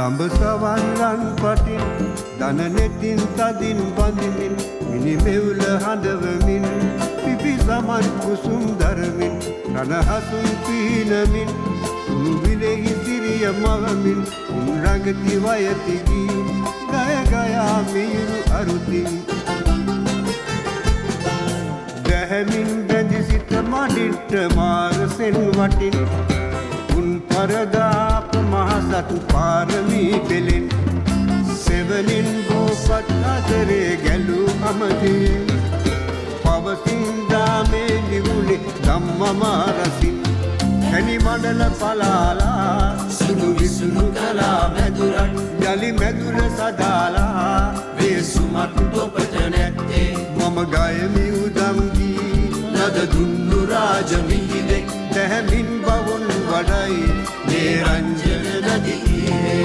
ළඹ සවන් රන් පටින් දන නෙතින් තදින් බඳිමින් මිනිමෙවුල හඬවමින් පිපි සමන් කුසුම් දරමින් රණහසුන් පිහිනමින් උවිලෙහි සිරිය මවමින් උන් රඟති වයති ගී ගය ගයා මියුරු අරුතින් දැහැමින් බැඳි සිත මඩිට මාරසෙන් වටින් උන් පරදාප මහසත් පාරමී පෙළෙන් සෙවනින් බෝපත් අතරේ ගැලූ අමදී පවසින් දාමේ නිවුලේ ධම්මමාරසින් කැනි මඩල පලාලා සුදු විසුණු කලා මැදුරක් යලි මැදුර සදාලා වේසුමක් තොපට නැත්තේ මම ගයමි උදම් ගී නද දුන්නු රාජ මිහිදෙක් දැහැමින් බවුන් වඩයි නිරංජන නදියේ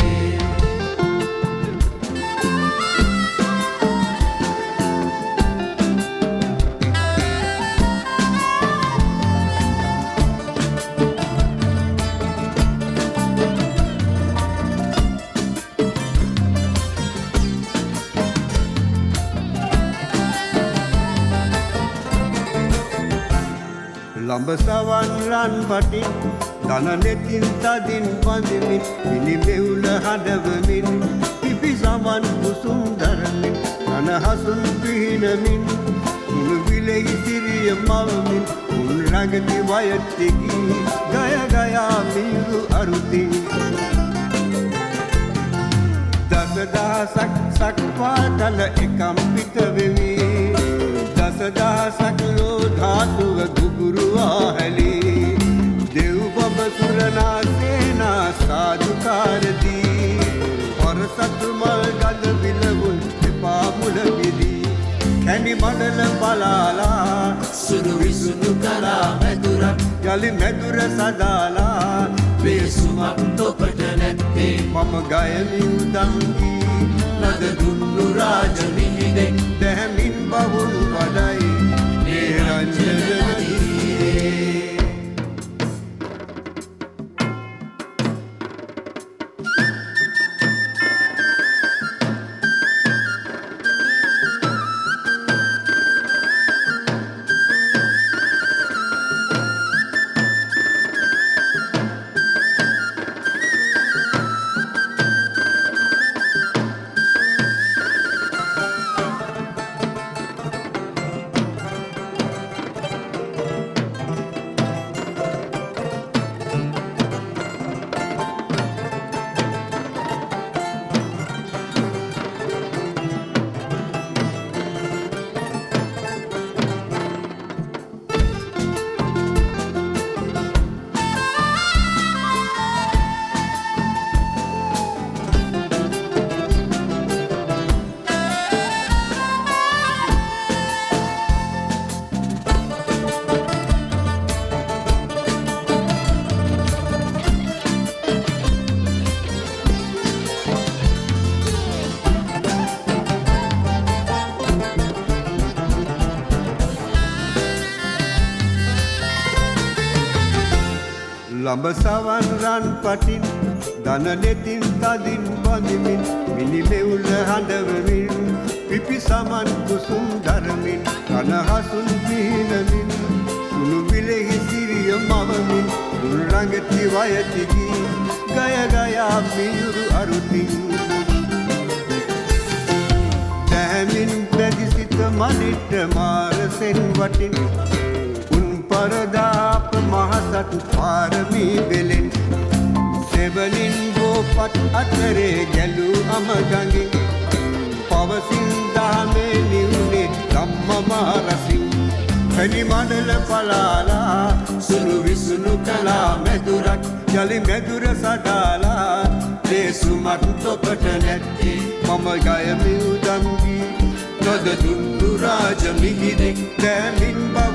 ළඹ සවන් රන් පටින් දන නෙතින් තදින් බඳිමින් මිනිමෙවුල හඬවමින් පිපි සමන් කුසුම් දරමින් රණහසුන් පිහිනමින් උණු විලෙහි සිරිය මවමින් උන් රඟති වයති ගී ගය ගයා මියුරු අරුතින් දසදහසක් සක්පාතල එකම්පිත වෙමි දසදහසක් ලෝ ධාතුව ගුගුරුවා හැලී දෙව් බඹ සුරනා සේනා සාදුකාරදී පරසතු මල් ගඳ විලවුන් එපා මුල විදී කැනි මඩල බලාලා සුදු විසුණු කලා මැදුරක් යලි මැදුර සදාලා වේසුමක් තොපට නැත්තේ මම ගයමි උදම් ගී නද දුන්නු රාජ මිහිදෙක් දැහැමින් බවුන් වඩයි නිරංජන නදියේ ළඹ සවන් රන් පටින් දන නෙතින් තදින් බඳිමින් මිනිමෙවුල හඬවමින් පිපි සමන් කුසුම් දරමින් රණහසුන් පිහිනමින් උණු විලෙහි සිරිය මවමින් උන් රඟති වයති ගී ගය ගයා මියුරු අරුතින් දැහැමින් බැඳි සිත මනිට මාරසෙන් වටින් පරදාප මහසත් පාරමී පෙළෙන් සෙවනින් බෝපත් අතරේ ගැලූ අමගඟින් පවසින් දාමේ නිවුනේ ධම්මමාරසින් කැනි මඩල පලාලා සුදු විසුණු කලා මැදුරක් යලි මැදුර සදාලා වේසුමක් තොපට නැත්තේ මම ගයමි උදම් ගී නද දුන්නු රාජ මිහිදෙක් දැහැමින්